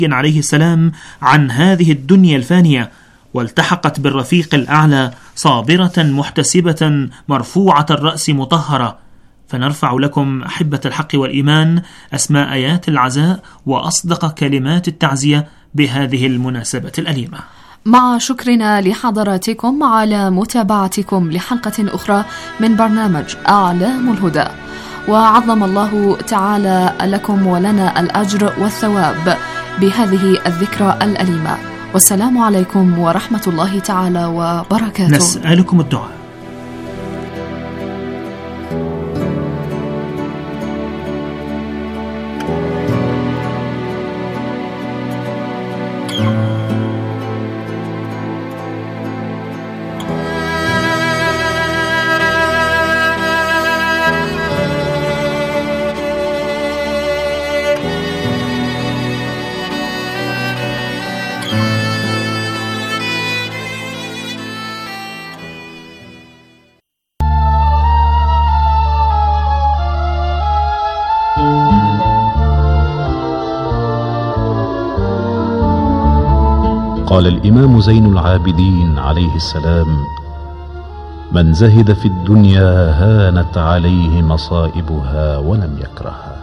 عليه السلام عن هذه الدنيا الفانية، والتحقت بالرفيق الأعلى صابرة محتسبة مرفوعة الرأس مطهرة. فنرفع لكم أحبة الحق والإيمان أسماء آيات العزاء وأصدق كلمات التعزية بهذه المناسبة الأليمة، مع شكرنا لحضراتكم على متابعتكم لحلقة أخرى من برنامج أعلام الهدى، وعظم الله تعالى لكم ولنا الأجر والثواب بهذه الذكرى الأليمة. والسلام عليكم ورحمة الله تعالى وبركاته. نسألكم الدعاء. قال الإمام زين العابدين عليه السلام: من زهد في الدنيا هانت عليه مصائبها ولم يكرهها.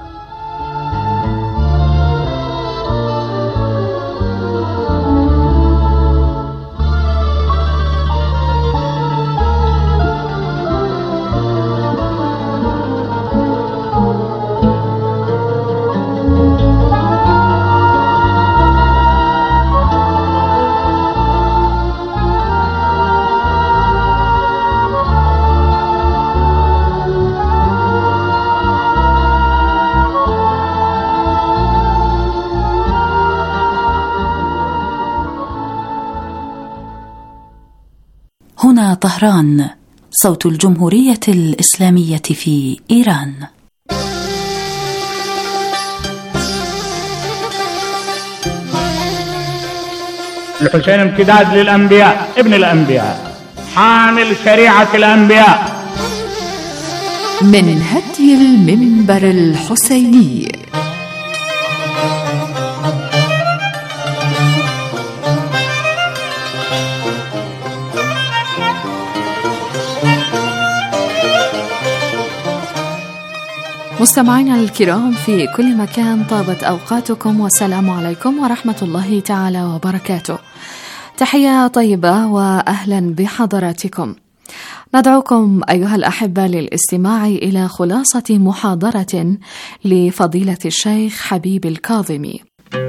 هنا طهران، صوت الجمهورية الإسلامية في إيران. الحسين امتداد للأنبياء، ابن الأنبياء، حامل شريعة الأنبياء. من هدي المنبر الحسيني. مستمعينا الكرام في كل مكان، طابت أوقاتكم والسلام عليكم ورحمة الله تعالى وبركاته. تحية طيبة وأهلا بحضراتكم. ندعوكم أيها الأحبة للاستماع إلى خلاصة محاضرة لفضيلة الشيخ حبيب الكاظمي.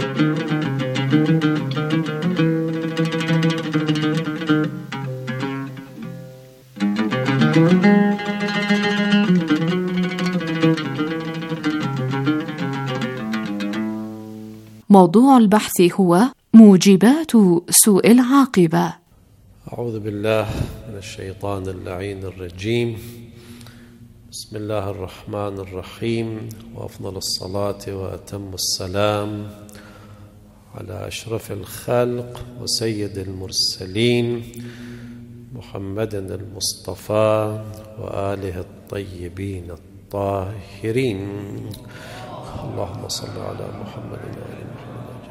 موضوع البحث هو موجبات سوء العاقبة. أعوذ بالله من الشيطان اللعين الرجيم. بسم الله الرحمن الرحيم، وأفضل الصلاة وأتم السلام على أشرف الخلق وسيد المرسلين محمد المصطفى وآله الطيبين الطاهرين. اللهم صل على محمد وآل محمد.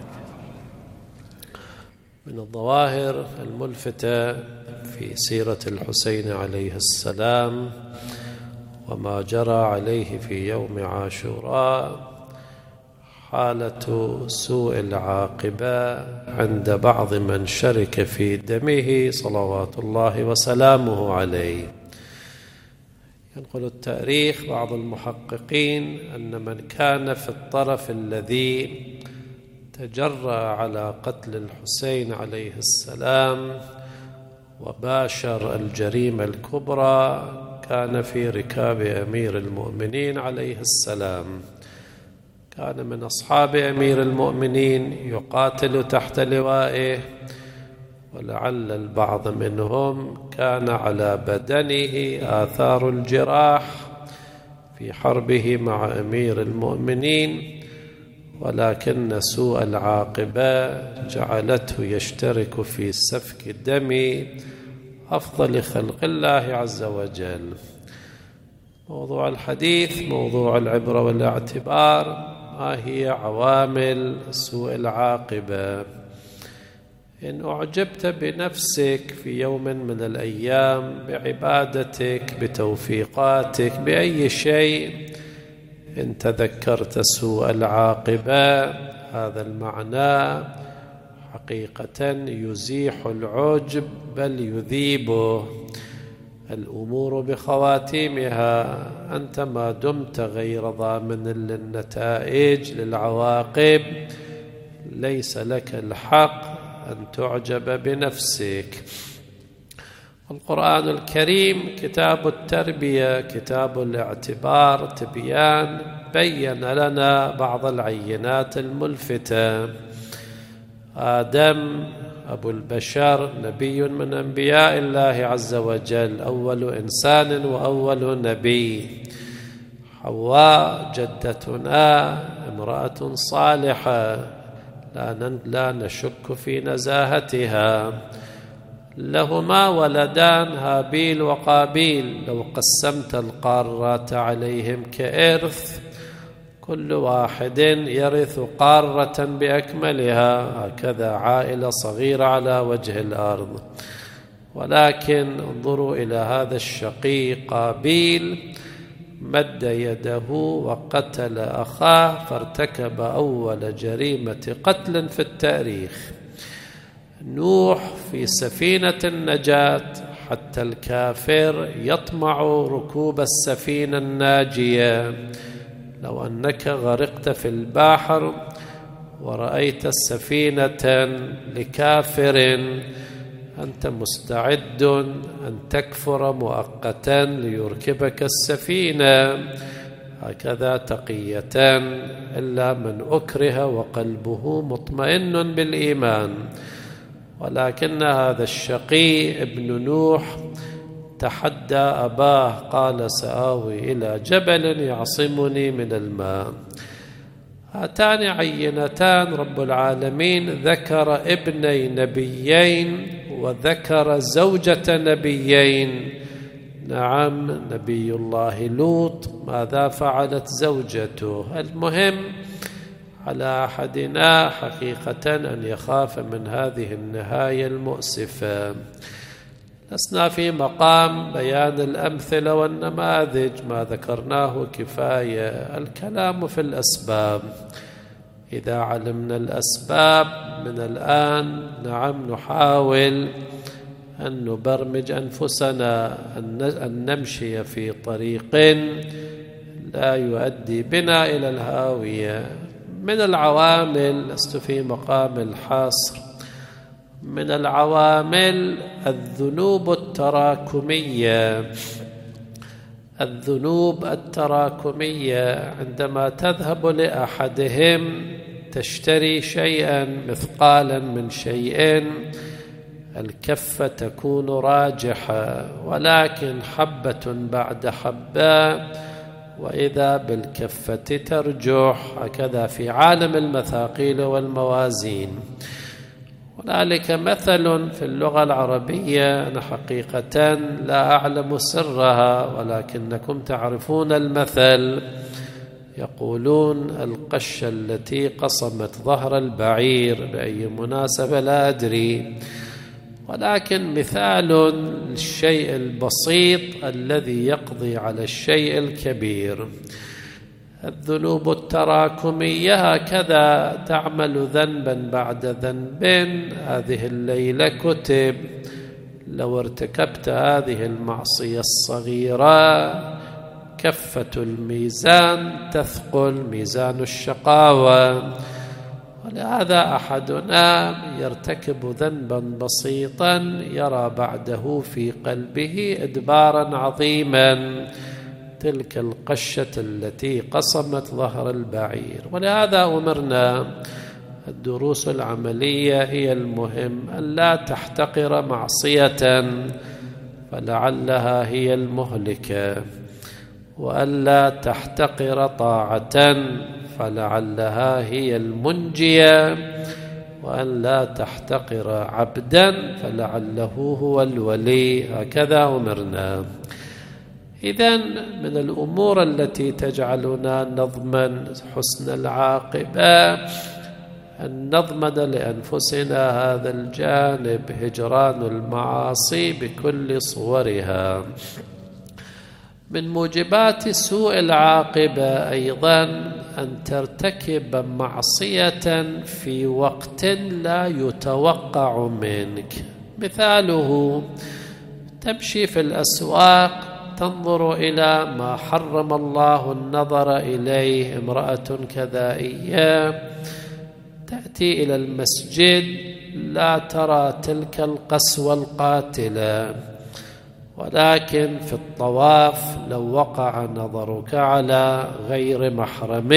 من الظواهر الملفتة في سيرة الحسين عليه السلام وما جرى عليه في يوم عاشوراء حالة سوء العاقبة عند بعض من شرك في دمه صلوات الله وسلامه عليه. ينقل التاريخ بعض المحققين أن من كان في الطرف الذي تجرأ على قتل الحسين عليه السلام وباشر الجريمة الكبرى كان في ركاب أمير المؤمنين عليه السلام. كان من أصحاب أمير المؤمنين يقاتل تحت لوائه، ولعل البعض منهم كان على بدنه آثار الجراح في حربه مع أمير المؤمنين، ولكن سوء العاقبة جعلته يشترك في سفك دم أفضل خلق الله عز وجل. موضوع الحديث موضوع العبرة والاعتبار ما هي عوامل سوء العاقبة. إن أعجبت بنفسك في يوم من الأيام بعبادتك بتوفيقاتك بأي شيء، إن تذكرت سوء العاقبة، هذا المعنى حقيقة يزيح العجب بل يذيبه. الأمور بخواتيمها، أنت ما دمت غير ضامن للنتائج للعواقب ليس لك الحق أن تعجب بنفسك. القرآن الكريم كتاب التربية، كتاب الاعتبار، تبيان، بين لنا بعض العينات الملفتة. آدم أبو البشر نبي من أنبياء الله عز وجل، أول إنسان وأول نبي. حواء جدتنا امرأة صالحة لا نشك في نزاهتها. لهما ولدان هابيل وقابيل، لو قسمت القارات عليهم كإرث كل واحد يرث قارة بأكملها، هكذا عائلة صغيرة على وجه الأرض. ولكن انظروا إلى هذا الشقي قابيل، مد يده وقتل أخاه، فارتكب أول جريمة قتل في التاريخ. نوح في سفينة النجاة، حتى الكافر يطمع ركوب السفينة الناجية. لو أنك غرقت في البحر ورأيت السفينة لكافر، أنت مستعد أن تكفر مؤقتا ليركبك السفينة، هكذا تقية، إلا من أكره وقلبه مطمئن بالإيمان. ولكن هذا الشقي ابن نوح تحدى أباه، قال سآوي إلى جبل يعصمني من الماء. هاتان عينتان رب العالمين ذكر ابني نبيين وذكر زوجة نبيين. نعم، نبي الله لوط ماذا فعلت زوجته؟ المهم على أحدنا حقيقة أن يخاف من هذه النهاية المؤسفة. لسنا في مقام بيان الأمثلة والنماذج، ما ذكرناه كفاية. الكلام في الأسباب. إذا علمنا الأسباب من الآن، نعم، نحاول أن نبرمج أنفسنا أن نمشي في طريق لا يؤدي بنا إلى الهاوية. من العوامل، لست في مقام الحصر، من العوامل الذنوب التراكمية. الذنوب التراكمية، عندما تذهب لأحدهم تشتري شيئا مثقالا من شيء، الكفة تكون راجحة، ولكن حبة بعد حبة وإذا بالكفة ترجح. هكذا في عالم المثاقيل والموازين. هنالك مثل في اللغة العربية، أنا حقيقة لا أعلم سرها ولكنكم تعرفون المثل. يقولون القشة التي قصمت ظهر البعير، بأي مناسبة لا أدري، ولكن مثال للشيء البسيط الذي يقضي على الشيء الكبير. الذنوب التراكمية هكذا تعمل ذنبا بعد ذنب. هذه الليلة كتب لو ارتكبت هذه المعصية الصغيرة كفة الميزان تثقل، ميزان الشقاوة. ولهذا أحدنا يرتكب ذنبا بسيطا يرى بعده في قلبه إدبارا عظيما، تلك القشة التي قصمت ظهر البعير. ولهذا أمرنا، الدروس العملية هي المهم، أن لا تحتقر معصية فلعلها هي المهلكة، وأن لا تحتقر طاعة فلعلها هي المنجية، وأن لا تحتقر عبدا فلعله هو الولي. هكذا أمرنا. إذن من الأمور التي تجعلنا نضمن حسن العاقبة أن نضمن لأنفسنا هذا الجانب، هجران المعاصي بكل صورها. من موجبات سوء العاقبة أيضا أن ترتكب معصية في وقت لا يتوقع منك. مثاله تمشي في الأسواق تنظر إلى ما حرم الله النظر إليه، امرأة كذائية، تأتي إلى المسجد لا ترى تلك القسوة القاتلة، ولكن في الطواف لو وقع نظرك على غير محرم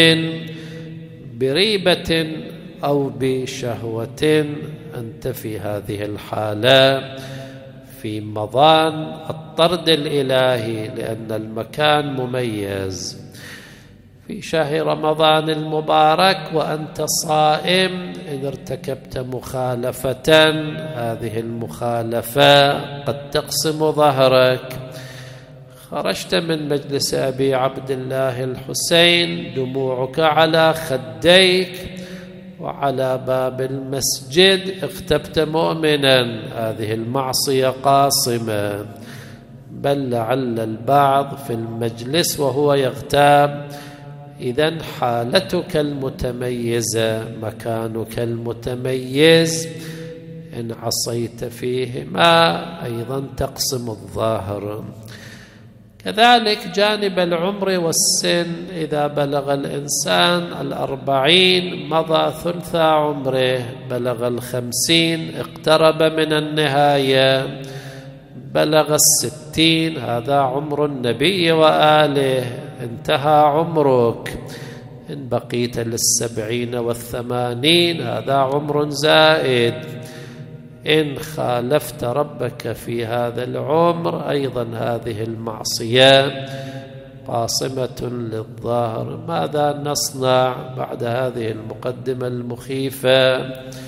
بريبة أو بشهوة أنت في هذه الحالة في مضان الطرد الإلهي، لأن المكان مميز. في شهر رمضان المبارك وأنت صائم إن ارتكبت مخالفة، هذه المخالفة قد تقسم ظهرك. خرجت من مجلس أبي عبد الله الحسين دموعك على خديك وعلى باب المسجد اغتبت مؤمنا، هذه المعصية قاصمة. بل لعل البعض في المجلس وهو يغتاب. إذن حالتك المتميزة، مكانك المتميز، إن عصيت فيهما أيضا تقسم الظاهر. كذلك جانب العمر والسن، إذا بلغ الإنسان 40 مضى ثلث عمره، بلغ 50 اقترب من النهاية، بلغ 60 هذا عمر النبي وآله، انتهى عمرك. إن بقيت 70 و80 هذا عمر زائد. إن خالفت ربك في هذا العمر أيضا هذه المعصية قاصمة للظاهر. ماذا نصنع بعد هذه المقدمة المخيفة؟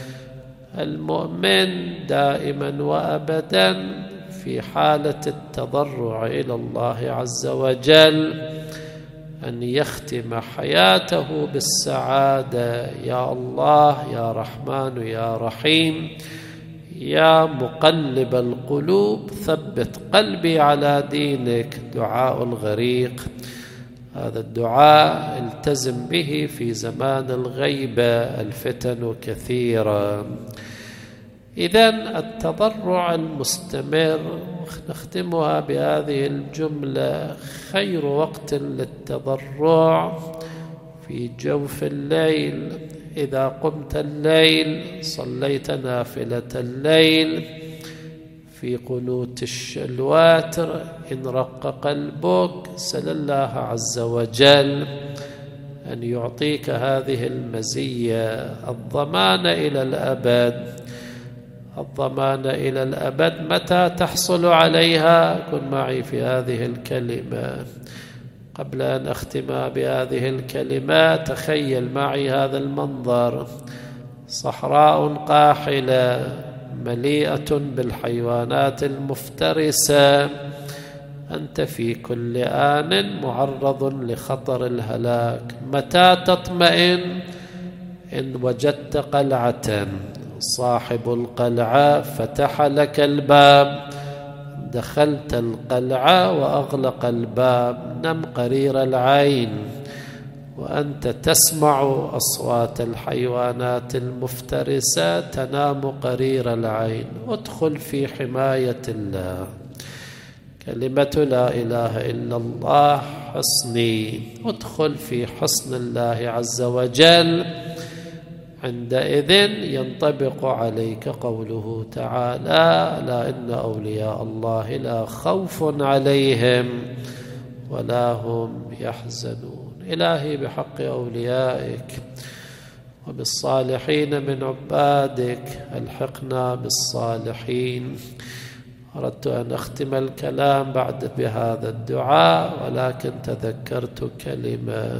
المؤمن دائما وأبدا في حالة التضرع إلى الله عز وجل أن يختم حياته بالسعادة. يا الله يا رحمن يا رحيم يا مقلب القلوب ثبت قلبي على دينك، دعاء الغريق. هذا الدعاء التزم به في زمان الغيبة، الفتن كثيرة. إذن التضرع المستمر، نختمها بهذه الجملة: خير وقت للتضرع في جوف الليل. إذا قمت الليل صليت نافلة الليل في قنوت الواتر، إن رق قلبك سل الله عز وجل أن يعطيك هذه المزية، الضمان إلى الأبد. الضمان إلى الأبد متى تحصل عليها؟ كن معي في هذه الكلمة. قبل أن أختم بهذه الكلمة تخيل معي هذا المنظر: صحراء قاحلة مليئة بالحيوانات المفترسة، أنت في كل آن معرض لخطر الهلاك. متى تطمئن؟ إن وجدت قلعة، صاحب القلعة فتح لك الباب، دخلت القلعة وأغلق الباب، نم قرير العين وأنت تسمع أصوات الحيوانات المفترسة، تنام قرير العين. ادخل في حماية الله. كلمة لا إله إلا الله حصني، ادخل في حصن الله عز وجل. عندئذ ينطبق عليك قوله تعالى: لا إن أولياء الله لا خوف عليهم ولا هم يحزنون. إلهي بحق أوليائك وبالصالحين من عبادك ألحقنا بالصالحين. أردت أن أختم الكلام بعد بهذا الدعاء، ولكن تذكرت كلمة: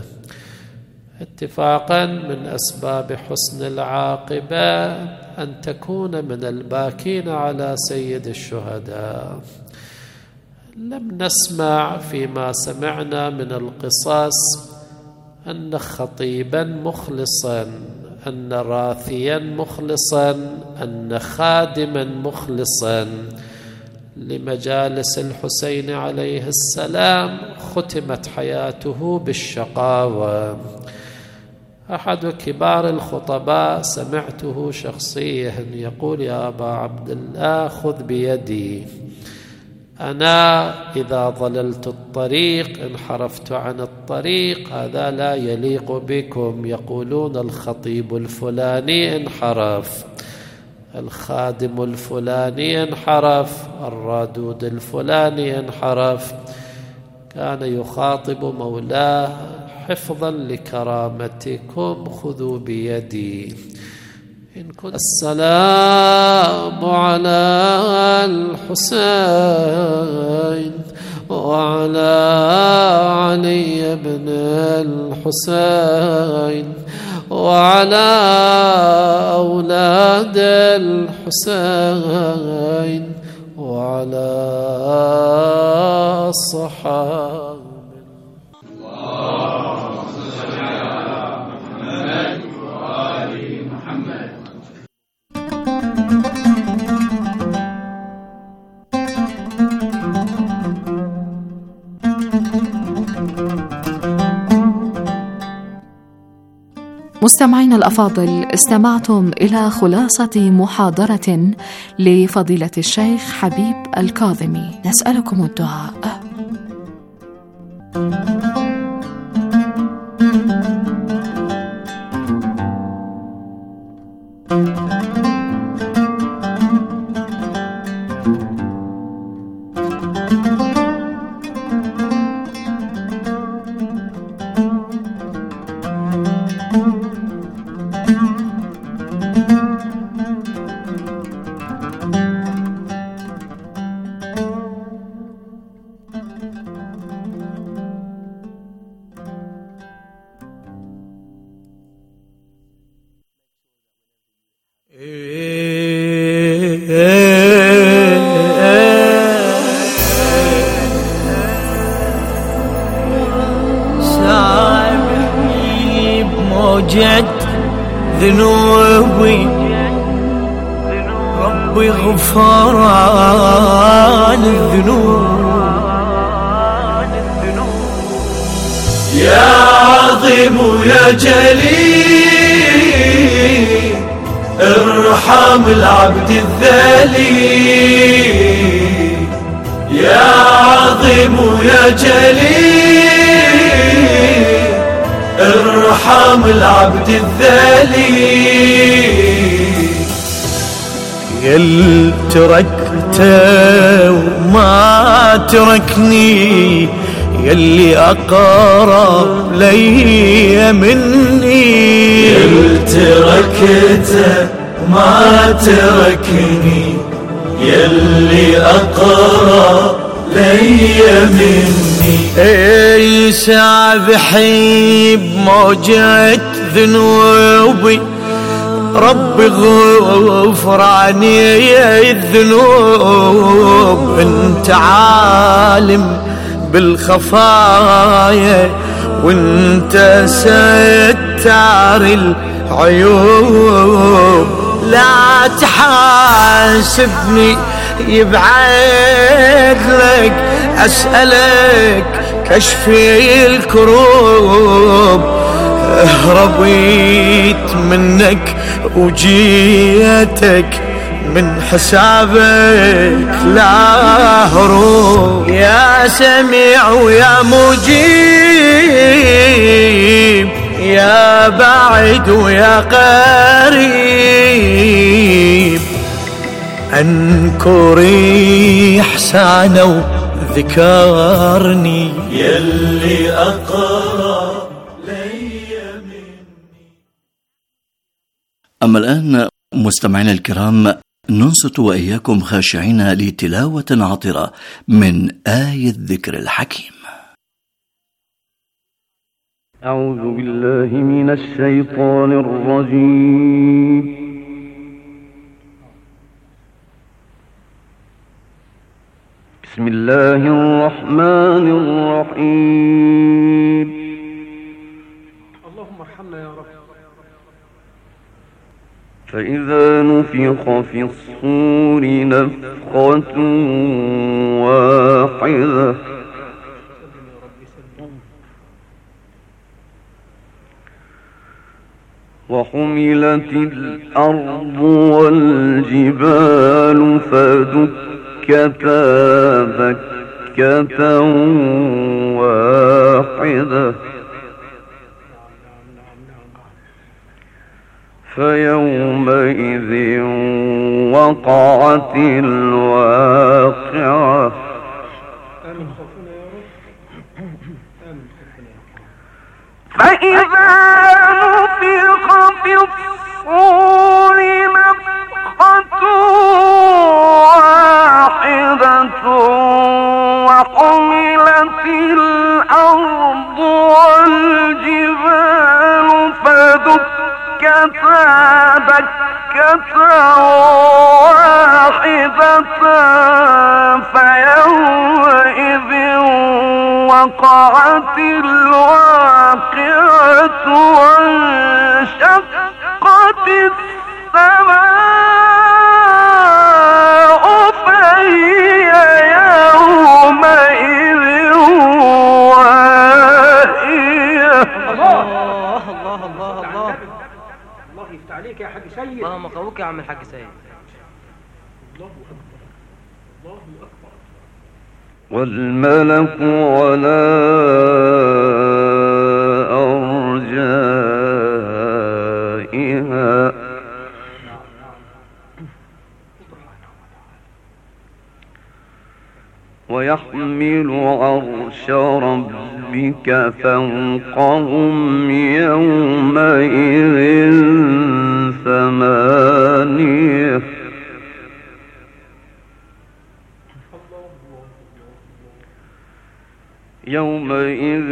اتفاقا من أسباب حسن العاقبة أن تكون من الباكين على سيد الشهداء. لم نسمع فيما سمعنا من القصص أن خطيبا مخلصا، أن راثيا مخلصا، أن خادما مخلصا لمجالس الحسين عليه السلام ختمت حياته بالشقاوة. أحد كبار الخطباء سمعته شخصيا يقول: يا أبا عبد الله خذ بيدي، أنا إذا ضللت الطريق انحرفت عن الطريق، هذا لا يليق بكم. يقولون الخطيب الفلاني انحرف، الخادم الفلاني انحرف، الرادود الفلاني انحرف. كان يخاطب مولاه: حفظا لكرامتكم خذوا بيدي. إن كنت السلام على الحسين وعلى علي بن الحسين وعلى أولاد الحسين وعلى الصحابة. مستمعين الأفاضل، استمعتم إلى خلاصة محاضرة لفضيلة الشيخ حبيب الكاظمي. نسألكم الدعاء. سامحني بموجة ذنوبي، ربي غفران الذنوب. يا عظيم يا جليل ارحم العبد الذليل. يا عظيم يا جليل ارحم العبد الذليل. يل تركته وما تركني، يلي أقرب لي مني. يل تركته ما تركني، يلي أقرب لي مني. اي سابحي بموجة ذنوبي، ربي غفراني الذنوب. انت عالم بالخفايا وانت ستار العيوب. لا تحاسبني يبعد لك، أسألك كشفي الكروب. رضيت منك وجيتك، من حسابك لا هروب. يا سميع ويا مجيب، يا بعيد ويا قريب. أنكري إحسانه وذكرني، يلي أقرب لي مني. أما الآن مستمعينا الكرام، ننصت وإياكم خاشعين لتلاوة عطرة من آية الذكر الحكيم. أعوذ بالله من الشيطان الرجيم. بسم الله الرحمن الرحيم. اللهم ارحمنا يا رب. فإذا نفخ في الصور نفخة واحدة وحملت الأرض والجبال فدكتا دكة واحدة فيومئذ وقعت الواقعة فإذا نفخ في الصور نفخة واحدة وحملت الأرض والجبال فدكتا دكة واحدة فيومئذ وقعت الواقعة وانشقت السماء فهي يومئذ واهية. الله يفتح عليك يا حاج سيد. اللهم قوك يا عم الحاج سيد. الله أكبر. والملك على أرجائها ويحمل عرش ربك فوقهم يومئذ ثمانية يومئذ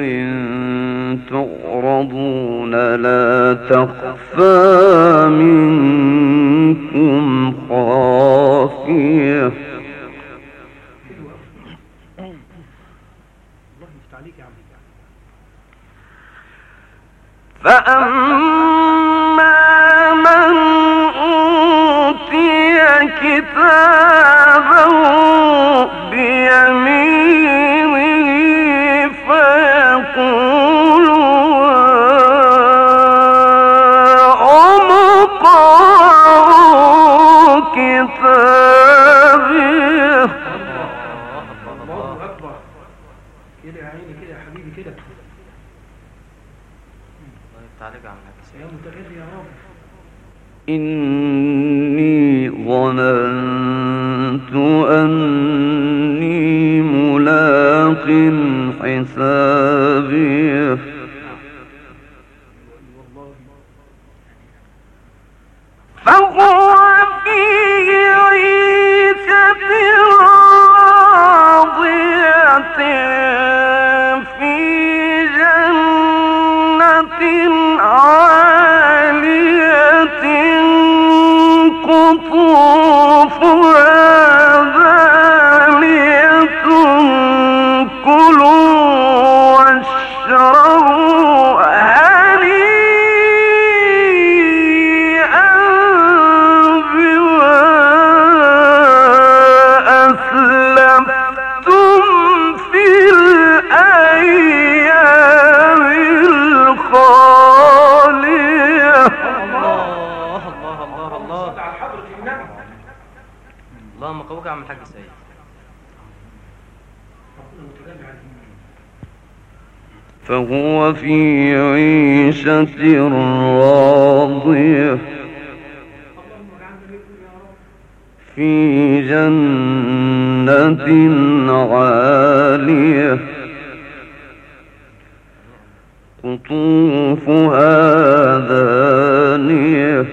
تعرضون لا تخفى منكم خافية فأما من أوتي كتابه بيمينه فيقول اقرءوا كتابيه. الله أكبر. كده يا عيني كده يا حبيبي كده. يا متغير يا رب. إني ظننت أني ملاق حسابيه فهو في عيشة راضية في جنة عالية قطوفها دانية كلوا واشربوا هنيئا بما أسلفتم في الأيام الخالية. اللهم قوك يا عم الحاج سيد. فهو في عيشة راضية في جنة عالية قطوفها دانية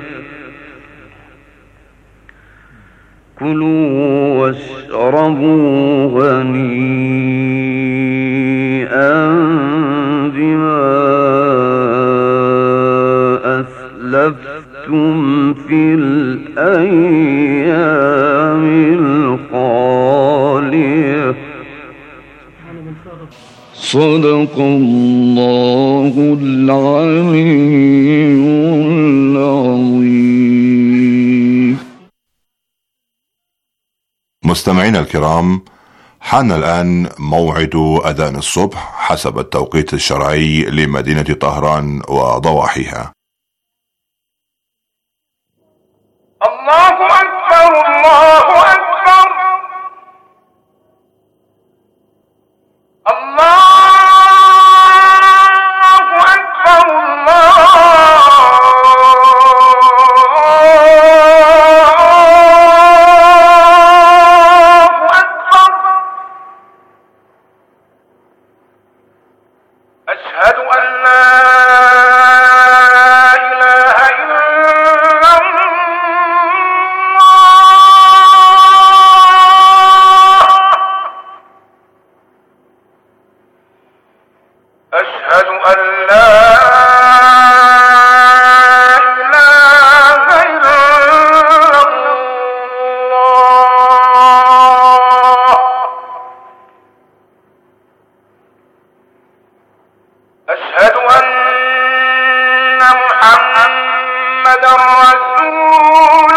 كلوا واشربوا هنيئا بما أسلفتم في الأيام الخالية. صدق الله العلي العظيم. مستمعينا الكرام، حان الآن موعد أذان الصبح حسب التوقيت الشرعي لمدينة طهران وضواحيها. الله أكبر الله أكبر الله أكبر الله أكبر. أشهد أن لا إله إلا أشهد أن لا إله إلا الله. أشهد أن محمدا رسول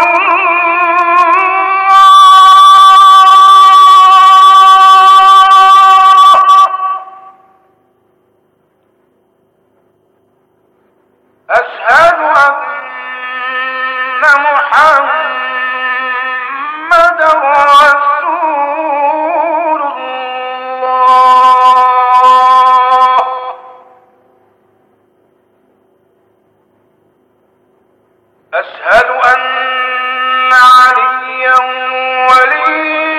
أشهد أن محمدا رسول الله. أشهد أن عليا ولي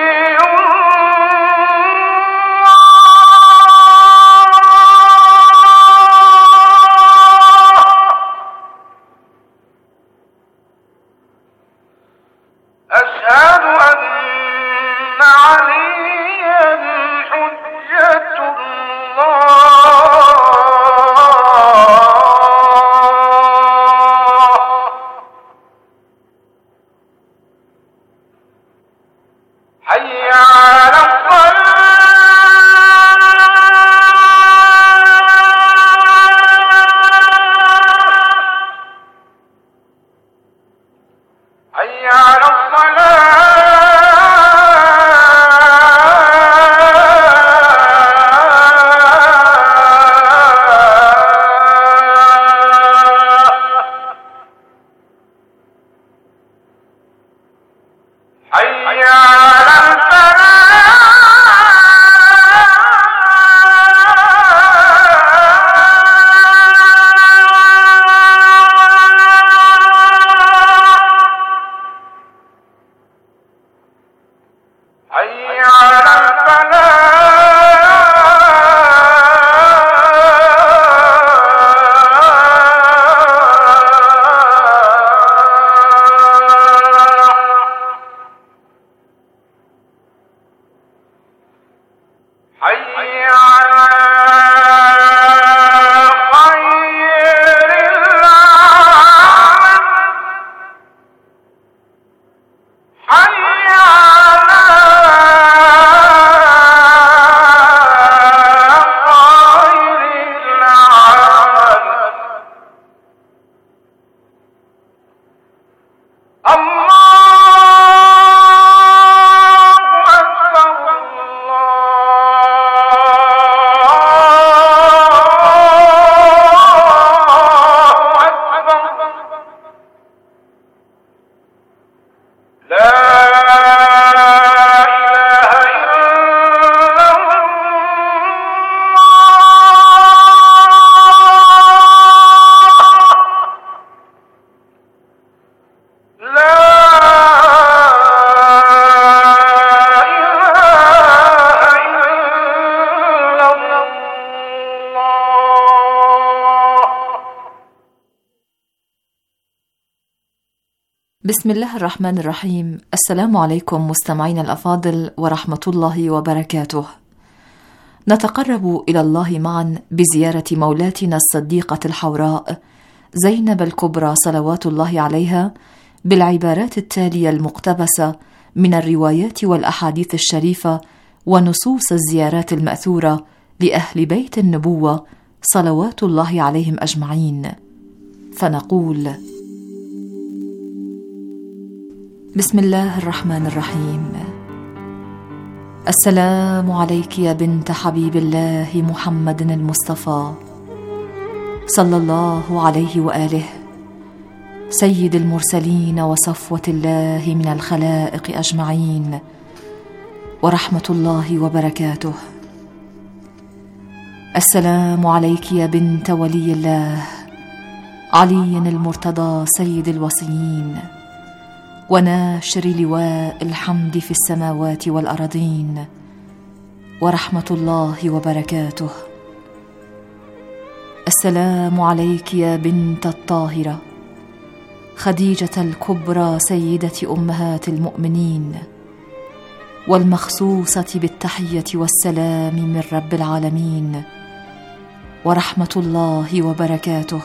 أشهد أن عليا حجة الله. حي على حي على بسم الله الرحمن الرحيم. السلام عليكم مستمعين الأفاضل ورحمة الله وبركاته. نتقرب إلى الله معا بزيارة مولاتنا الصديقة الحوراء زينب الكبرى صلوات الله عليها بالعبارات التالية المقتبسة من الروايات والأحاديث الشريفة ونصوص الزيارات المأثورة لأهل بيت النبوة صلوات الله عليهم أجمعين، فنقول: بسم الله الرحمن الرحيم. السلام عليك يا بنت حبيب الله محمد المصطفى صلى الله عليه وآله، سيد المرسلين وصفوة الله من الخلائق أجمعين، ورحمة الله وبركاته. السلام عليك يا بنت ولي الله علي المرتضى سيد الوصيين، وناشر لواء الحمد في السماوات والأرضين، ورحمة الله وبركاته. السلام عليك يا بنت الطاهرة خديجة الكبرى سيدة أمهات المؤمنين، والمخصوصة بالتحية والسلام من رب العالمين، ورحمة الله وبركاته.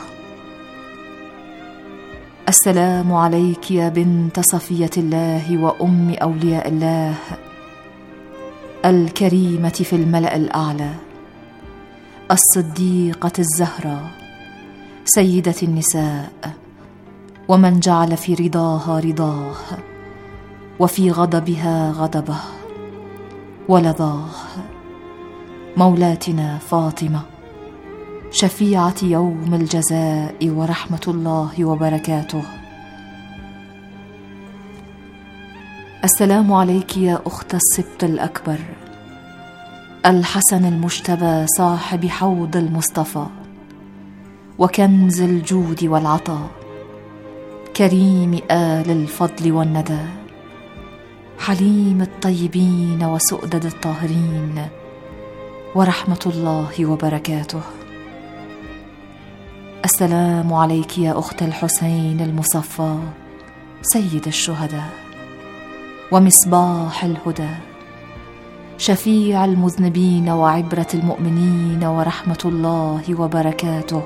السلام عليك يا بنت صفية الله وأم أولياء الله الكريمة في الملأ الأعلى، الصديقة الزهراء سيدة النساء، ومن جعل في رضاها رضاه وفي غضبها غضبه ولظاه، مولاتنا فاطمة شفيعة يوم الجزاء، ورحمة الله وبركاته. السلام عليك يا أخت السبط الأكبر الحسن المجتبى صاحب حوض المصطفى وكنز الجود والعطاء، كريم آل الفضل والندى، حليم الطيبين وسؤدد الطاهرين، ورحمة الله وبركاته. السلام عليك يا أخت الحسين المصفى سيد الشهداء ومصباح الهدى، شفيع المذنبين وعبرة المؤمنين، ورحمة الله وبركاته.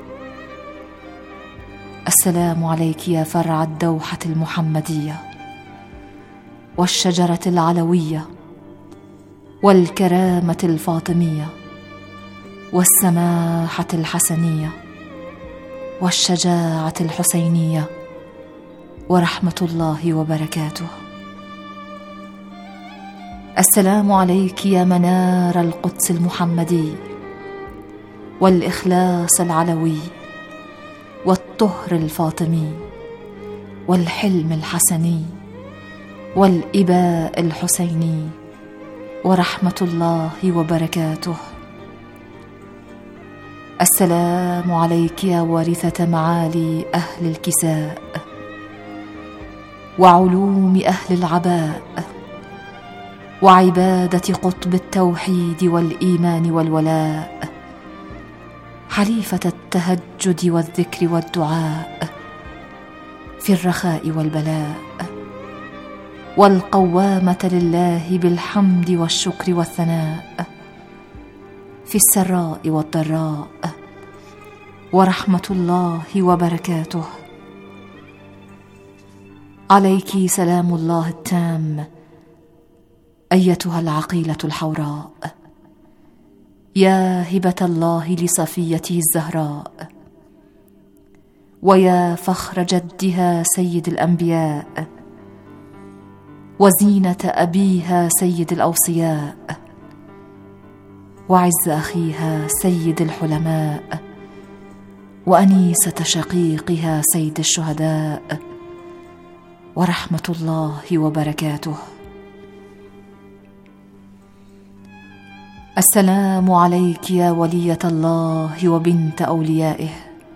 السلام عليك يا فرع الدوحة المحمدية والشجرة العلوية والكرامة الفاطمية والسماحة الحسنية والشجاعة الحسينية، ورحمة الله وبركاته. السلام عليك يا منار القدس المحمدي والإخلاص العلوي والطهر الفاطمي والحلم الحسني والإباء الحسيني، ورحمة الله وبركاته. السلام عليك يا وارثة معالي أهل الكساء وعلوم أهل العباء وعبادة قطب التوحيد والإيمان والولاء، حليفة التهجد والذكر والدعاء في الرخاء والبلاء، والقوامة لله بالحمد والشكر والثناء في السراء والضراء، ورحمة الله وبركاته. عليك سلام الله التام أيتها العقيلة الحوراء، يا هبة الله لصفيته الزهراء، ويا فخر جدها سيد الأنبياء، وزينة أبيها سيد الأوصياء، وعز أخيها سيد الحلماء، وأنيسة شقيقها سيد الشهداء، ورحمة الله وبركاته. السلام عليك يا ولية الله وبنت أوليائه،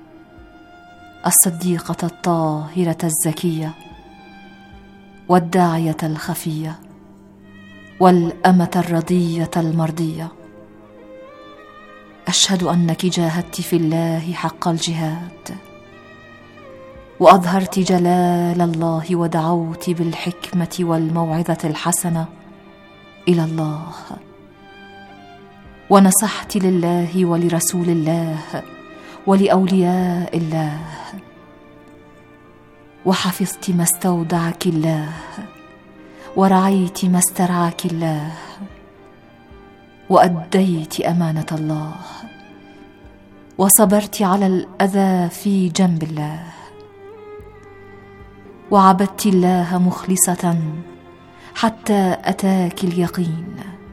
الصديقة الطاهرة الزكية والداعية الخفية والأمة الرضية المرضية. أشهد أنك جاهدت في الله حق الجهاد، وأظهرت جلال الله، ودعوت بالحكمة والموعظة الحسنة إلى الله، ونصحت لله ولرسول الله ولأولياء الله، وحفظت ما استودعك الله، ورعيت ما استرعاك الله، وأديت أمانة الله، وصبرت على الأذى في جنب الله، وعبدت الله مخلصة حتى أتاك اليقين،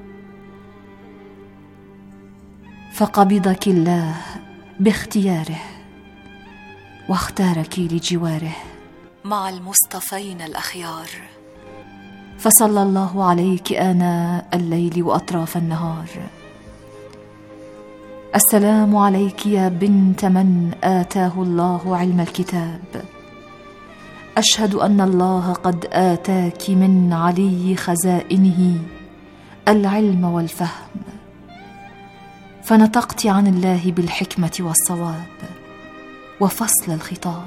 فقبضك الله باختياره واختارك لجواره مع المصطفين الأخيار، فصلى الله عليك آناء الليل وأطراف النهار. السلام عليك يا بنت من آتاه الله علم الكتاب، أشهد أن الله قد آتاك من علي خزائنه العلم والفهم، فنطقت عن الله بالحكمة والصواب وفصل الخطاب،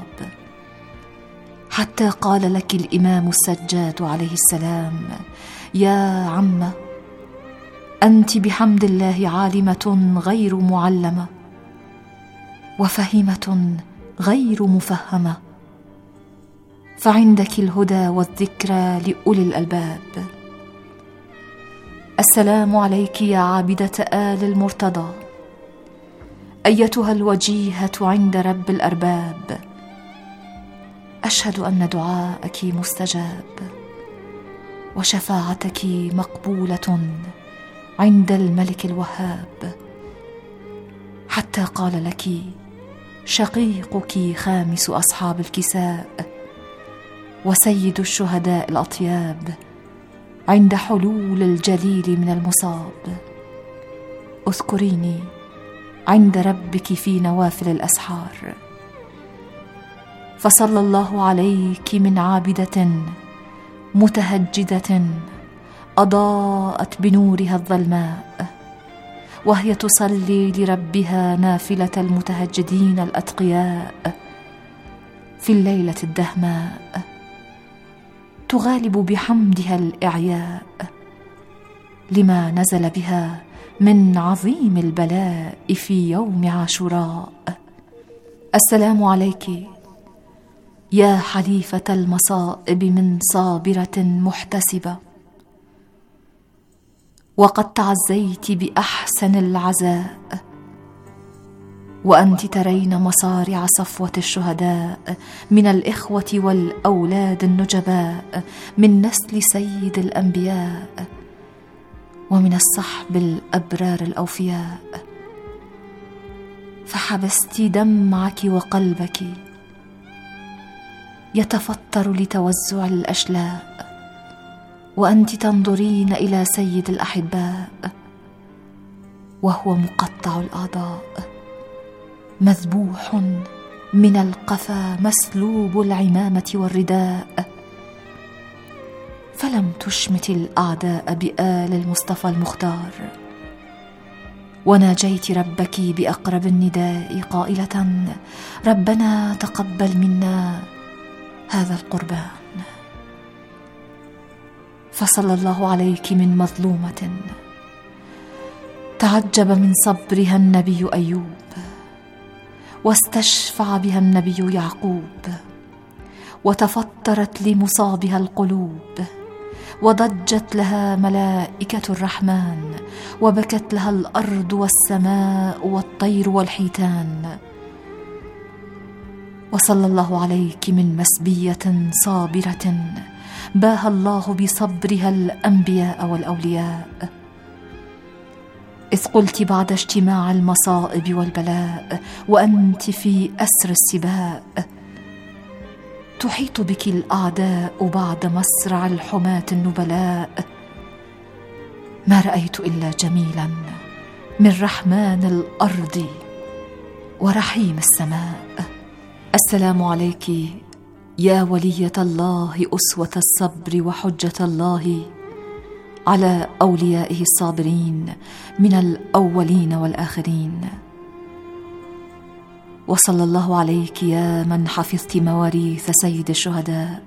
حتى قال لك الإمام السجاد عليه السلام: يا عمة، أنت بحمد الله عالمة غير معلمة، وفهمة غير مفهمة، فعندك الهدى والذكرى لأولي الألباب. السلام عليك يا عابدة آل المرتضى، أيتها الوجيهة عند رب الأرباب، أشهد أن دعاءك مستجاب، وشفاعتك مقبولة عند الملك الوهاب، حتى قال لك شقيقك خامس أصحاب الكساء وسيد الشهداء الأطياب عند حلول الجليل من المصاب: اذكريني عند ربك في نوافل الأسحار. فصلى الله عليك من عابدة متهجدة أضاءت بنورها الظلماء، وهي تصلي لربها نافلة المتهجدين الأتقياء في الليلة الدهماء، تغالب بحمدها الإعياء لما نزل بها من عظيم البلاء في يوم عاشوراء. السلام عليك يا حليفة المصائب من صابرة محتسبة، وقد تعزيت بأحسن العزاء، وأنت ترين مصارع صفوة الشهداء من الإخوة والأولاد النجباء، من نسل سيد الأنبياء ومن الصحب الأبرار الأوفياء، فحبست دمعك وقلبك يتفطر لتوزع الأشلاء، وأنت تنظرين إلى سيد الأحباء وهو مقطع الأعضاء، مذبوح من القفا، مسلوب العمامة والرداء، فلم تشمت الأعداء بآل المصطفى المختار، وناجيت ربك بأقرب النداء قائلة: ربنا تقبل منا هذا القربان. فصلى الله عليك من مظلومة تعجب من صبرها النبي أيوب، واستشفع بها النبي يعقوب، وتفطرت لمصابها القلوب، وضجت لها ملائكة الرحمن، وبكت لها الأرض والسماء والطير والحيتان. وصلى الله عليك من مسبية صابرة باهى الله بصبرها الأنبياء والأولياء، إذ قلت بعد اجتماع المصائب والبلاء وأنت في أسر السباء: تحيط بك الأعداء بعد مصرع الحماة النبلاء، ما رأيت إلا جميلا من رحمن الأرض ورحيم السماء. السلام عليك يا ولية الله، أسوة الصبر وحجة الله على أوليائه الصابرين من الأولين والآخرين. وصلى الله عليك يا من حفظت مواريث سيد الشهداء،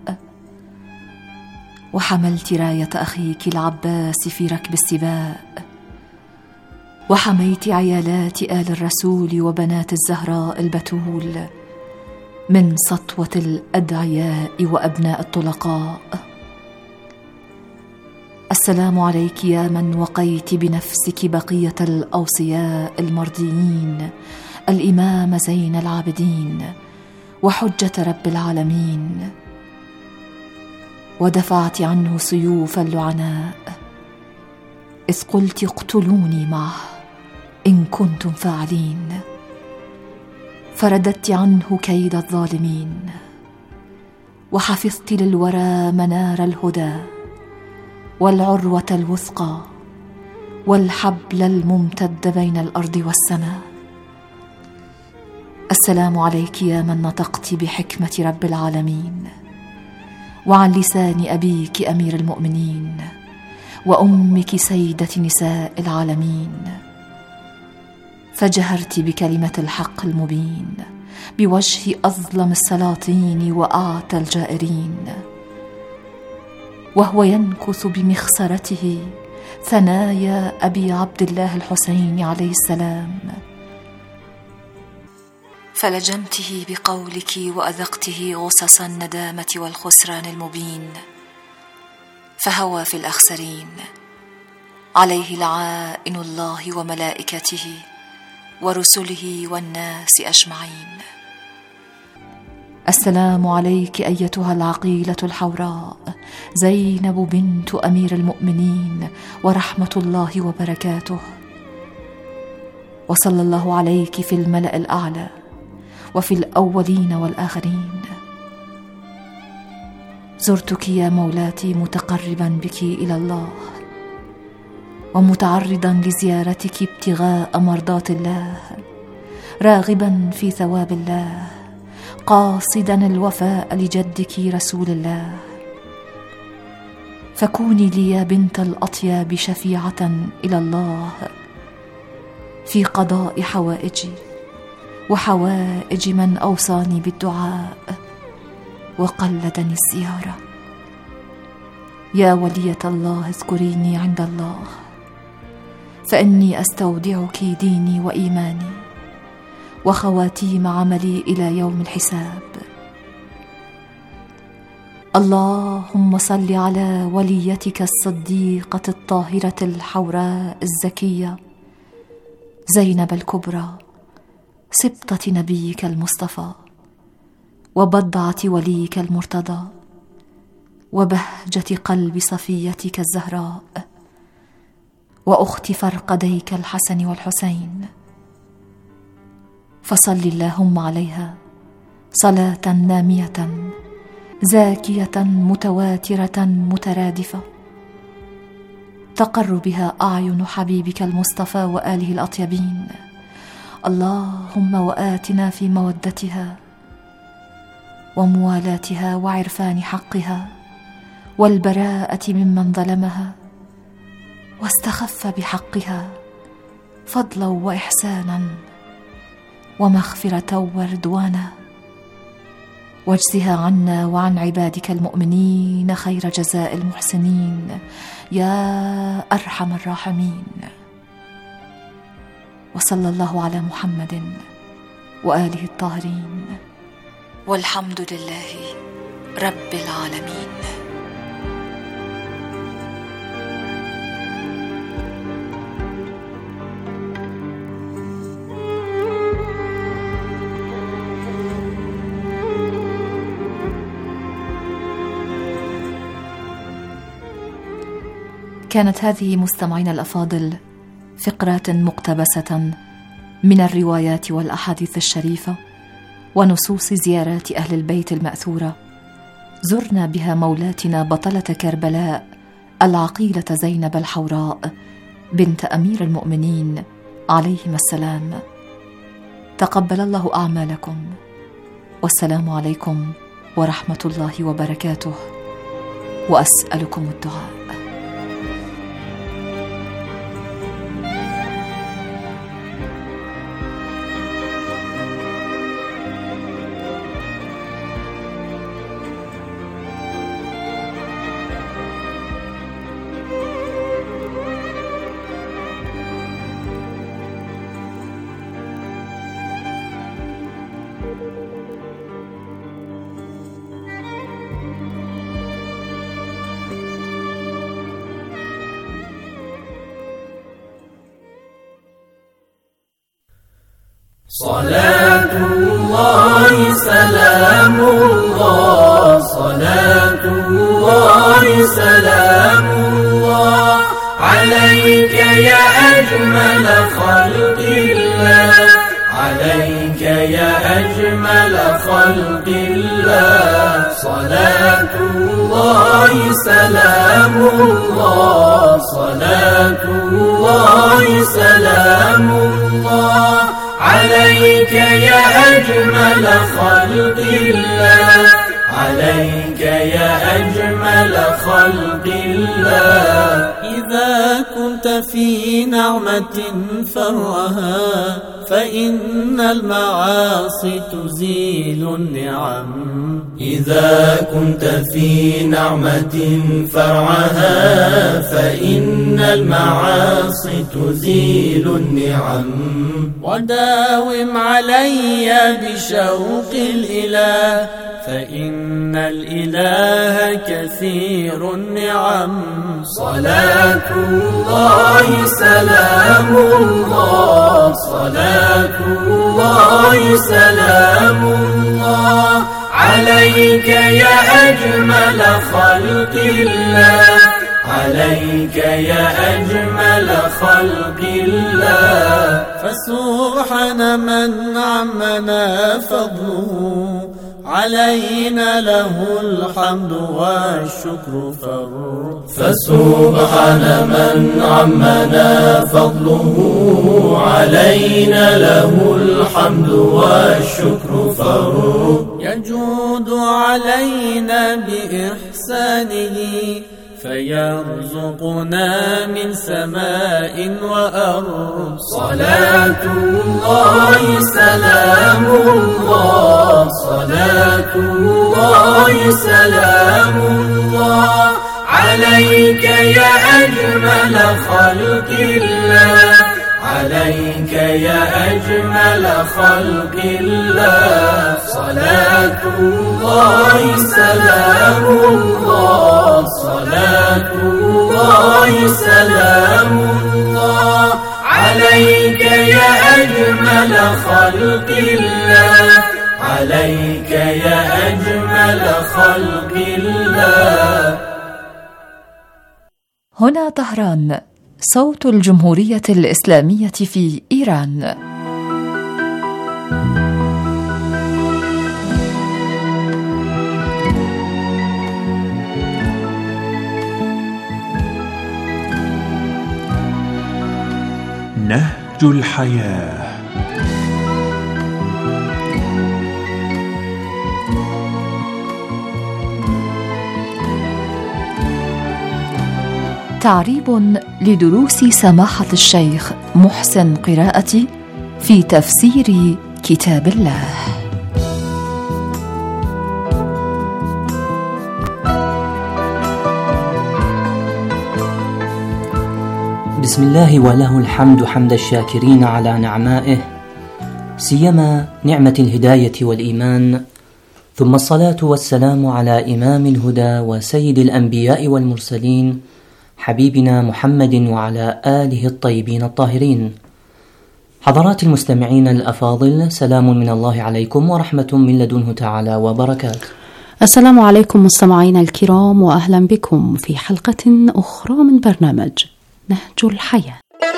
وحملت راية أخيك العباس في ركب السباء، وحميت عيالات آل الرسول وبنات الزهراء البتول من سطوة الأدعياء وأبناء الطلقاء. السلام عليك يا من وقيت بنفسك بقية الأوصياء المرضيين، الإمام زين العابدين وحجة رب العالمين، ودفعت عنه سيوف اللعناء إذ قلت اقتلوني معه إن كنتم فاعلين، فرددت عنه كيد الظالمين، وحفظت للورى منار الهدى والعروة الوثقى والحبل الممتد بين الأرض والسماء. السلام عليك يا من نطقت بحكمة رب العالمين وعن لسان أبيك أمير المؤمنين وأمك سيدة نساء العالمين، فجهرت بكلمة الحق المبين بوجه أظلم السلاطين وأعتى الجائرين، وهو ينكث بمخصرته ثنايا أبي عبد الله الحسين عليه السلام، فلجمته بقولك وأذقته غصص الندامة والخسران المبين، فهوى في الأخسرين عليه لعائن الله وملائكته ورسله والناس أجمعين. السلام عليك أيتها العقيلة الحوراء زينب بنت أمير المؤمنين ورحمة الله وبركاته، وصلى الله عليك في الملأ الأعلى وفي الأولين والآخرين. زرتك يا مولاتي متقربا بك إلى الله ومتعرضا لزيارتك ابتغاء مرضات الله، راغبا في ثواب الله، قاصدا الوفاء لجدك رسول الله. فكوني لي يا بنت الأطياب شفيعة إلى الله في قضاء حوائجي وحوائج من أوصاني بالدعاء وقلدني الزيارة. يا ولية الله اذكريني عند الله، فإني أستودعك ديني وإيماني وخواتيم عملي إلى يوم الحساب. اللهم صل على وليتك الصديقة الطاهرة الحوراء الزكية زينب الكبرى، سبطة نبيك المصطفى وبضعة وليك المرتضى وبهجة قلب صفيتك الزهراء وأخت فرقديك الحسن والحسين، فصل اللهم عليها صلاة نامية زاكية متواترة مترادفة تقر بها أعين حبيبك المصطفى وآله الأطيبين. اللهم وآتنا في مودتها وموالاتها وعرفان حقها والبراءة ممن ظلمها واستخف بحقها فضلا وإحسانا ومغفرة ورضوانا، واجزها عنا وعن عبادك المؤمنين خير جزاء المحسنين يا أرحم الراحمين. وصلى الله على محمد وآله الطاهرين، والحمد لله رب العالمين. كانت هذه مستمعينا الأفاضل فقرات مقتبسة من الروايات والأحاديث الشريفة ونصوص زيارات أهل البيت المأثورة، زرنا بها مولاتنا بطلة كربلاء العقيلة زينب الحوراء بنت أمير المؤمنين عليهما السلام. تقبل الله أعمالكم، والسلام عليكم ورحمة الله وبركاته، وأسألكم الدعاء. صلاة الله سلام الله، صلاة الله سلام الله عليك يا أجمل خلق الله، عليك يا أجمل خلق الله. صلاة الله سلام الله، صلاة الله سلام الله عليك يا أجمل خلق الله، عليك يا أجمل خلق الله. إذا كنت في نعمة فرها فإن المعاصي تزيل النعم، إذا كنت في نعمة فرعها فإن المعاصي تزيل النعم. وداوم علي بشوق الإله فإن الإله كثير النعم. صلاة الله سلام الله، صلاة الله سلام الله عليك يا أجمل خلق الله، عليك يا أجمل خلق الله. فسبحان من عمنا فضله علينا له الحمد والشكر فر. فسبحان من عمنا فضله علينا له الحمد والشكر فر. يجود علينا بإحسانه فيرزقنا من سماء وأرض. صلاة الله سلام الله، صلاة الله سلام الله عليك يا أجمل خلق الله، عليك يا أجمل خلق الله. صلاة الله سلام الله، صلاة الله سلام الله عليك يا أجمل خلق الله، عليك يا أجمل خلق الله. هنا طهران، صوت الجمهورية الإسلامية في إيران. نهج الحياة. تعريب لدروس سماحة الشيخ محسن قراءتي في تفسير كتاب الله. بسم الله وله الحمد حمد الشاكرين على نعمائه، سيما نعمة الهداية والإيمان، ثم الصلاة والسلام على إمام الهدى وسيد الأنبياء والمرسلين حبيبنا محمد وعلى آله الطيبين الطاهرين. حضرات المستمعين الأفاضل، سلام من الله عليكم ورحمة من لدنه تعالى وبركاته. السلام عليكم مستمعينا الكرام، وأهلا بكم في حلقة أخرى من برنامج نهج الحياة.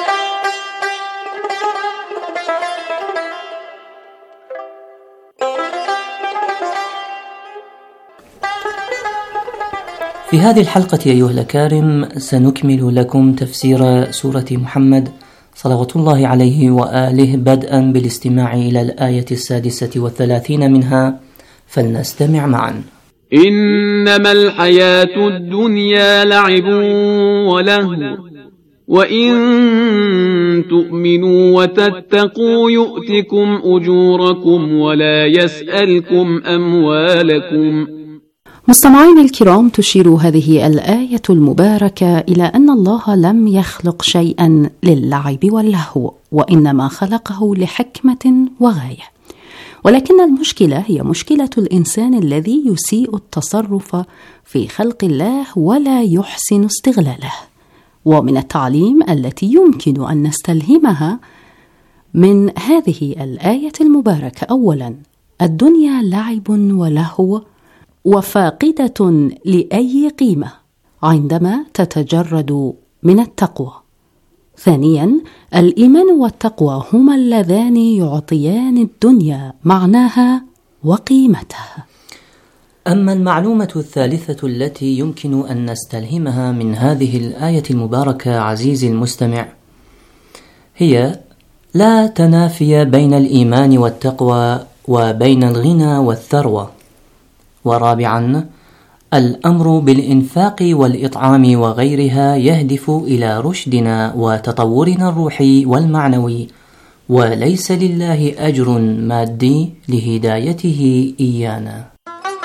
في هذه الحلقة أيها الأكارم سنكمل لكم تفسير سورة محمد صلوات الله عليه وآله، بدءا بالاستماع إلى الآية 36 منها، فلنستمع معا. إنما الحياة الدنيا لعب ولهو وإن تؤمنوا وتتقوا يؤتكم أجوركم ولا يسألكم أموالكم. مستمعين الكرام، تشير هذه الآية المباركة إلى أن الله لم يخلق شيئا للعب واللهو، وإنما خلقه لحكمة وغاية. ولكن المشكلة هي مشكلة الإنسان الذي يسيء التصرف في خلق الله ولا يحسن استغلاله. ومن التعليم التي يمكن أن نستلهمها من هذه الآية المباركة. أولا، الدنيا لعب ولهو وفاقدة لأي قيمة عندما تتجرد من التقوى. ثانيا، الإيمان والتقوى هما اللذان يعطيان الدنيا معناها وقيمتها. أما المعلومة الثالثة التي يمكن أن نستلهمها من هذه الآية المباركة عزيزي المستمع هي لا تنافي بين الإيمان والتقوى وبين الغنى والثروة. ورابعا، الأمر بالإنفاق والإطعام وغيرها يهدف إلى رشدنا وتطورنا الروحي والمعنوي، وليس لله أجر مادي لهدايته إيانا.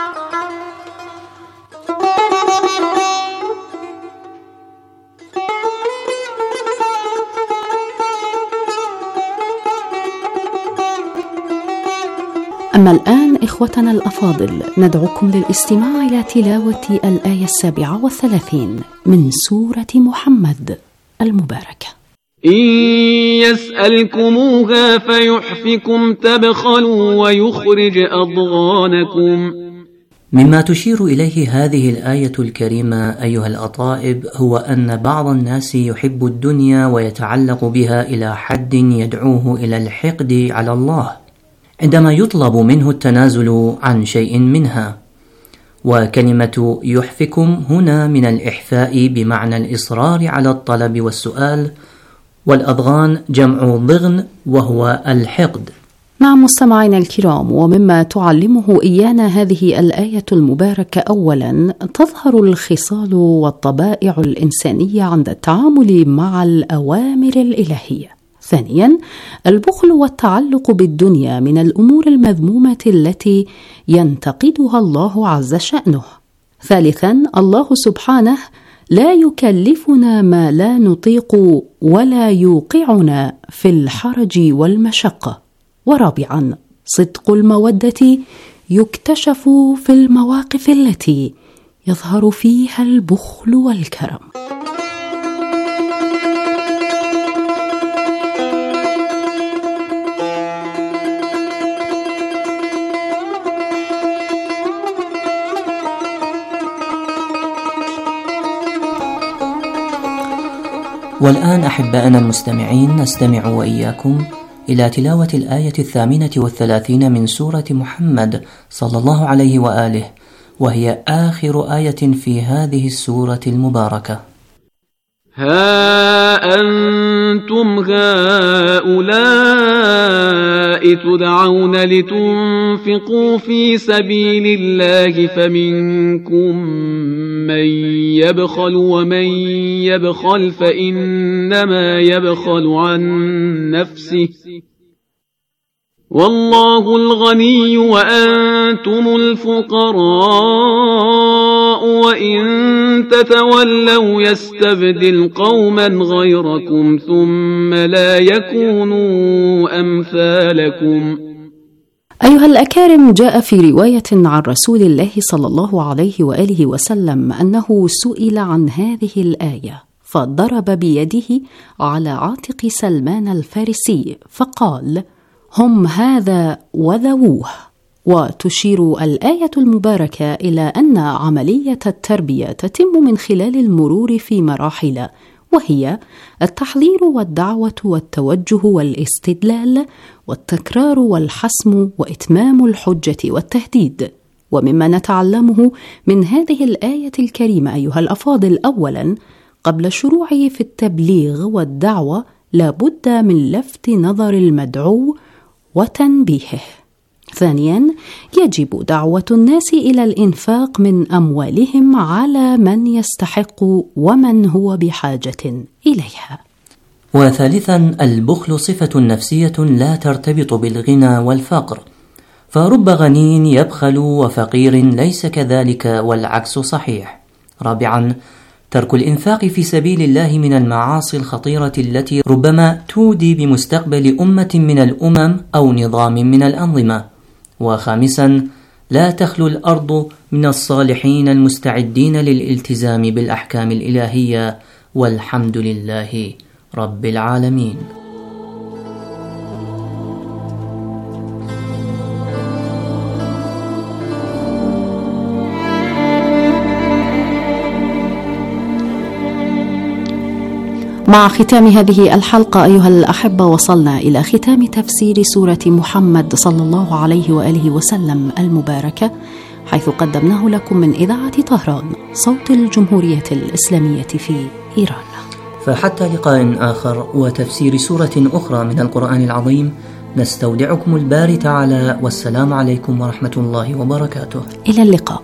أما الآن إخوتنا الأفاضل، ندعوكم للاستماع إلى تلاوة الآية 37 من سورة محمد المباركة. إن يسألكموها فيحفكم تبخلوا ويخرج أضغانكم. مما تشير إليه هذه الآية الكريمة أيها الأطائب هو أن بعض الناس يحب الدنيا ويتعلق بها إلى حد يدعوه إلى الحقد على الله عندما يطلب منه التنازل عن شيء منها. وكلمة يحفكم هنا من الإحفاء بمعنى الإصرار على الطلب والسؤال، والأضغان جمع ضغن وهو الحقد. نعم مستمعينا الكرام، ومما تعلمه إيانا هذه الآية المباركة، أولا تظهر الخصال والطبائع الإنسانية عند التعامل مع الأوامر الإلهية. ثانيا، البخل والتعلق بالدنيا من الأمور المذمومة التي ينتقدها الله عز شأنه. ثالثا، الله سبحانه لا يكلفنا ما لا نطيق ولا يوقعنا في الحرج والمشقة. ورابعا، صدق المودة يكتشف في المواقف التي يظهر فيها البخل والكرم. والآن أحبائنا المستمعين، نستمع وإياكم إلى تلاوة الآية 38 من سورة محمد صلى الله عليه وآله، وهي آخر آية في هذه السورة المباركة. ها أنتم هؤلاء تدعون لتنفقوا في سبيل الله فمنكم من يبخل ومن يبخل فإنما يبخل عن نفسه والله الغني وأنتم الفقراء وإن تتولوا يستبدل قوما غيركم ثم لا يكونوا أمثالكم. أيها الأكارم، جاء في رواية عن رسول الله صلى الله عليه وآله وسلم أنه سئل عن هذه الآية فضرب بيده على عاتق سلمان الفارسي فقال: هم هذا وذووه. وتشير الآية المباركة إلى أن عملية التربية تتم من خلال المرور في مراحل، وهي التحذير والدعوة والتوجه والاستدلال والتكرار والحسم وإتمام الحجة والتهديد. ومما نتعلمه من هذه الآية الكريمة أيها الأفاضل، أولا قبل الشروع في التبليغ والدعوة لابد من لفت نظر المدعو وتنبيهه. ثانيا، يجب دعوة الناس إلى الإنفاق من أموالهم على من يستحق ومن هو بحاجة إليها. وثالثا، البخل صفة نفسية لا ترتبط بالغنى والفقر، فرب غني يبخل وفقير ليس كذلك والعكس صحيح. رابعا، ترك الإنفاق في سبيل الله من المعاصي الخطيرة التي ربما تودي بمستقبل أمة من الأمم أو نظام من الأنظمة. وخامسا، لا تخلو الأرض من الصالحين المستعدين للالتزام بالأحكام الإلهية، والحمد لله رب العالمين. مع ختام هذه الحلقة أيها الأحبة وصلنا إلى ختام تفسير سورة محمد صلى الله عليه وآله وسلم المباركة، حيث قدمناه لكم من إذاعة طهران صوت الجمهورية الإسلامية في إيران. فحتى لقاء آخر وتفسير سورة أخرى من القرآن العظيم، نستودعكم الباري تعالى، والسلام عليكم ورحمة الله وبركاته. إلى اللقاء.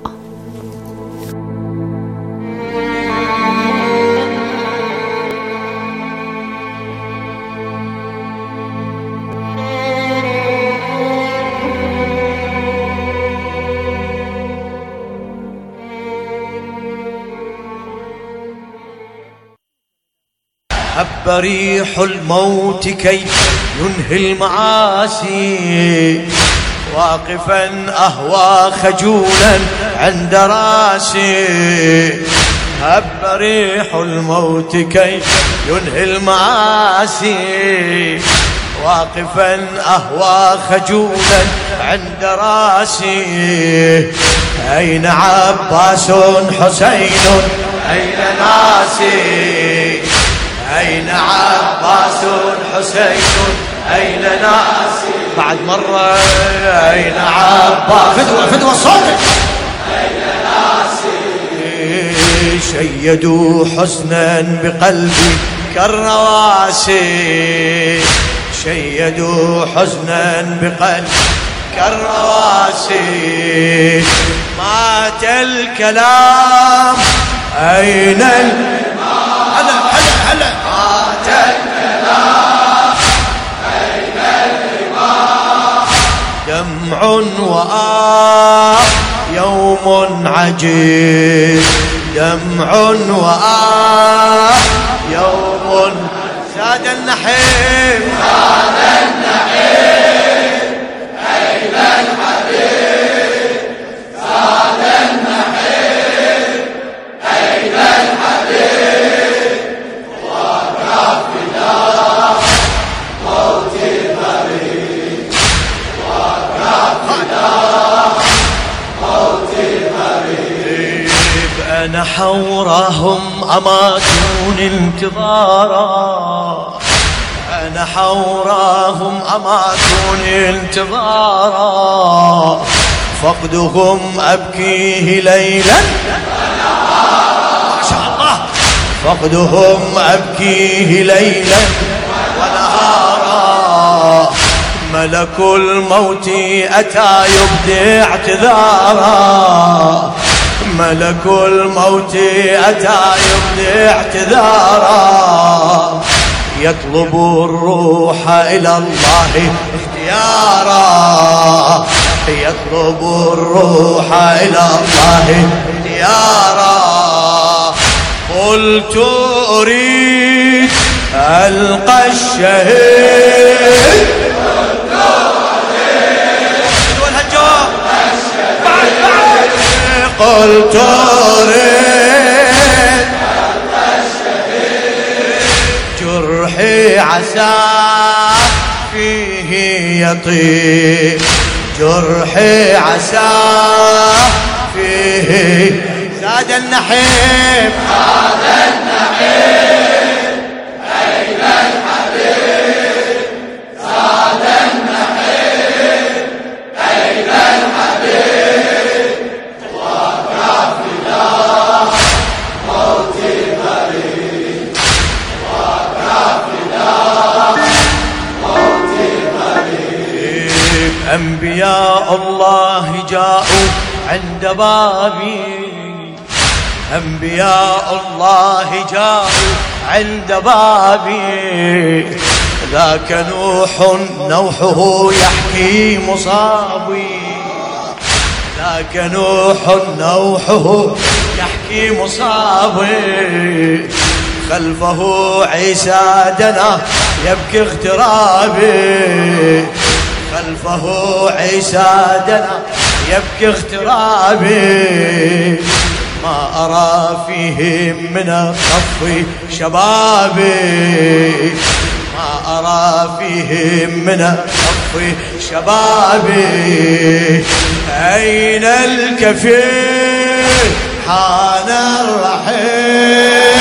هب ريح الموت كي ينهي المعاصي، واقفا أهوى خجولا عند راسي. هب ريح الموت كي ينهي المعاصي، واقفا أهوى خجولا عند راسي. أين عباس حسين أين ناسي؟ أين عباس حسين أين ناسي؟ بعد مرة أين عباس فدوى صوتك أين ناسي؟ شيدوا حسنا بقلبي كالرواسي، شيدوا حزنا بقلبي كالرواسي. مات الكلام أين هلا مات الكلام أين الإمام؟ دمع يوم عجيب، دمع يوم زاد النحيب، زاد النحيب أين الحبيب؟ زاد النحيب أين الحبيب؟ وقف فداء موت الغريب، وقف فداء موت الغريب. أنا حوراهم أماتوني انتظارا، أنا حوراهم أماتوني انتظارا. فقدهم أبكيه ليلا ما شاء الله، فقدهم أبكيه ليلا ونهارا. ملك الموت أتى يبدي اعتذارا، ملك الموت أتى يبدي اعتذارا. يطلب الروح إلى الله اختيارا، يطلب الروح إلى الله اختيارا. قلت أريد ألقى الشهيد، قلت أريد والهجوم قلت أريد ألقى الشهيد. جرحي عسى فيه يطيب، جرحي عسى فيه زاد النحيب، زاد النحيب أين الحبيب؟ زاد النحيب أين الحبيب؟ وقف فداء موت الغريب، وقف فداء موت الغريب. أنبياء الله جاءوا عند بابي، أنبياء الله جاءوا عند بابي. ذاك نوح نوحه يحكي مصابي، ذاك نوح نوحه يحكي مصابي. خلفه عيسى دنا يبكي اغترابي، خلفه عيسى دنا يبكي اغترابي. ما أرى فيهم من الصف شبابي، ما أرى فيهم من الصف شبابي. أين الكفيل حان الرحيل؟